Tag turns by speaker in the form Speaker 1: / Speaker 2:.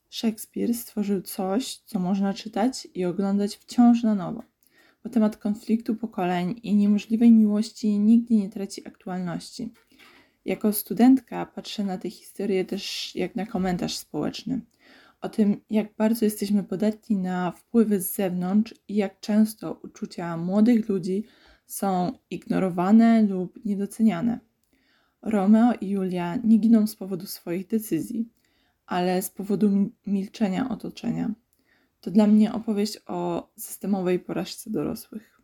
Speaker 1: Szekspir stworzył coś, co można czytać i oglądać wciąż na nowo, bo temat konfliktu pokoleń i niemożliwej miłości nigdy nie traci aktualności. Jako studentka patrzę na tę historię też jak na komentarz społeczny. O tym, jak bardzo jesteśmy podatni na wpływy z zewnątrz i jak często uczucia młodych ludzi są ignorowane lub niedoceniane. Romeo i Julia nie giną z powodu swoich decyzji, ale z powodu milczenia otoczenia. To dla mnie opowieść o systemowej porażce dorosłych.